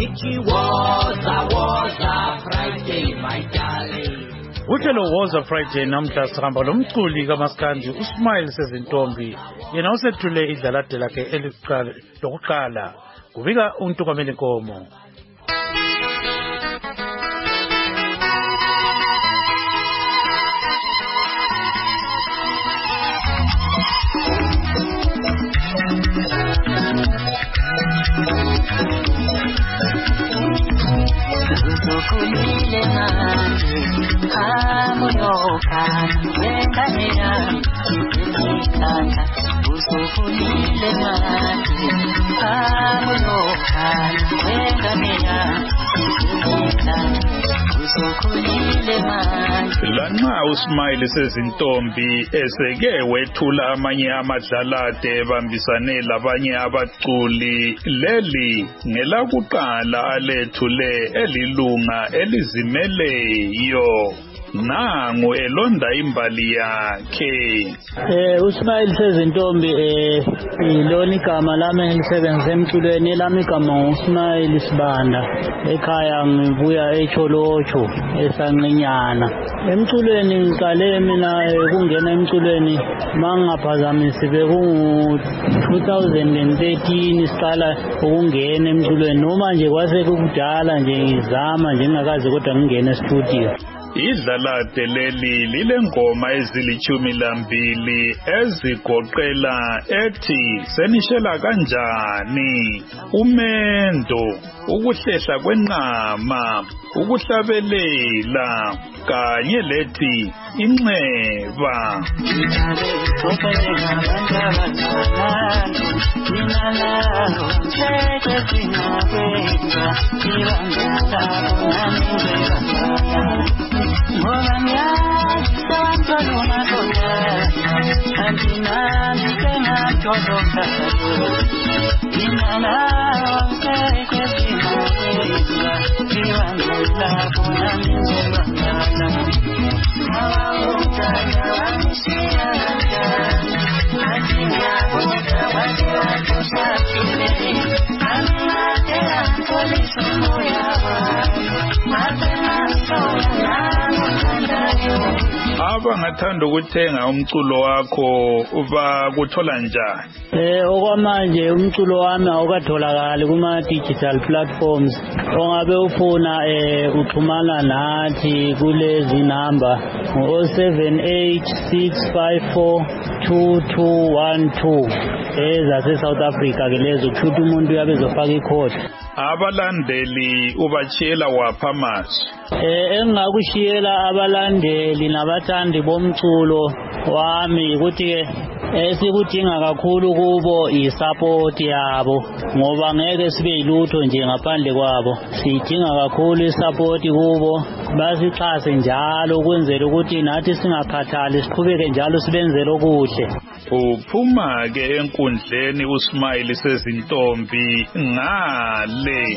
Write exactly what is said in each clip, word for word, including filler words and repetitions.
Ichi Woza Woza Friday my darling. Uthelo Woza Friday namhla sihamba lomculi kaMaskandi uSmile Sezintombi yena usethule idlalade lakhe eliqala lokuqala kubika uNtukameli Nkomo. Usukulile manje amoyoka wenganea ikitanda usukulile manje amoyoka wenganea ikitanda usukulile manje. Lanxa uSmile Sezintombi eseke wethula amanye amadlalade ebambisane labanye abaculi, leli ngelakuqala alethule elilunga elizimeleyo. Nangu elonda imbali yakhe. Eh uSmile Sezintombi eh ilona igama lami engilisebenza emculweni, lami igama uSmile Sibanda. Ekhaya ngibuya eCholocho eSanqinyana. Emculweni ngiqale mina kungena emculweni mangaphazamisi bekungu two thousand thirteen siqala ukungena emculweni, noma nje kwase kudala nje ngizama nje ngakaze kodwa ngingena e-studio. Idlalade leli lilengoma ezilichumi lambili ezigoqela ethi senishela kanjani, umendo, ukuhlehla kwenqama, ukuhlabelela kanye lethi inxeba. Abangathanda ukuthenga umculo wakho ubakuthola njani? Eh okwamanje umculo wami awukatholakali kuma digital platforms. Ongabe ufuna eh uxhumana nathi kulezi number zero seven eight six five four two two one two ezase South Africa ke lezo kuthi umuntu uyabe ezofaka ikhodi. Abalandeli ubachiyela wapha manje? Eh engakushiyela abalandeli nabathandi bomculo wami ukuthi ke esikudinga kakhulu kubo isupport yabo, ngoba ngeke sibe yilutho nje ngaphandle kwabo. Sidinga kakhulu isupport kubo, basixhase njalo ukwenzela ukuthi nathi singakhathali siqhubeke njalo sibenzele okuhle. Uphuma ke enkundleni uSmile Sezintombi ngale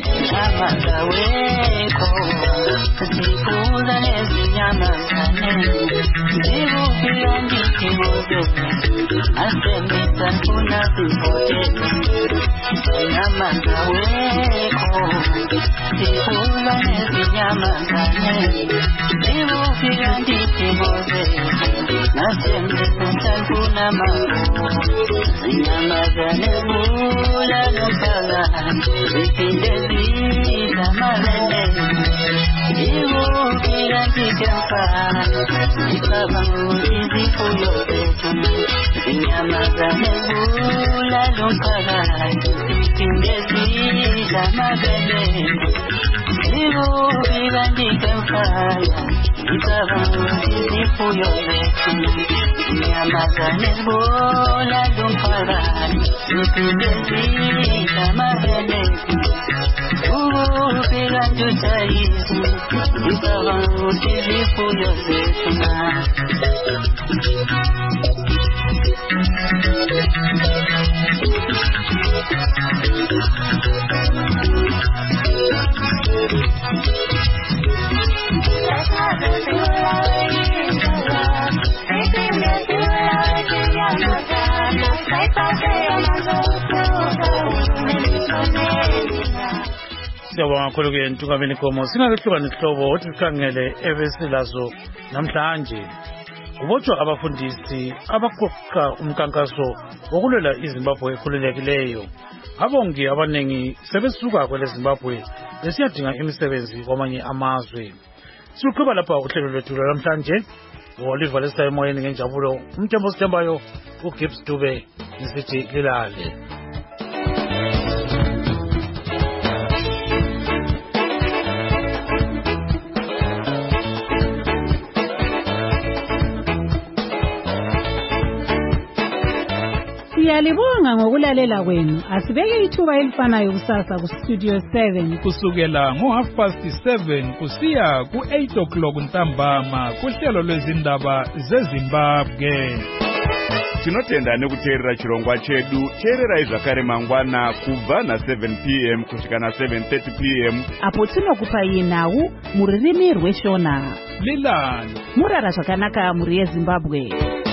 Siyabonga kakhulu ke Ntungameni Gomo. Singakehlukana isihlobo othi sikhangele ebesilazo namhlanje. Kubotshwa abafundisi abaqoqa umkankaso wokulwela iZimbabwe ekhululekileyo. Abongi abanengi sebesuka kwele Zimbabwe besiyadinga imisebenzi kwamanye amazwe. Siqhuba lapha uhlelo lwethu namhlanje. Oliver Lester emoyeni ngenjabulo. Umthembu osithembayo uGibbs Dube nisithi lilale. Siyalibonga ngokulalela kwenu. Asibeke ithuba elifanayo kusasa ku Studio seven kusukela ngo half past seven kusiya ku eight o'clock ntambama kuhlelo lwezindaba zeZimbabwe. Tinotenda nekuteerera chirongwa chedu. Teererai zvakare mangwana kubva na seven p m kusvika na seven thirty p m apo tinokupai nhau mururimi rweshona. Lilani Murara zvakanaka muri yeZimbabwe.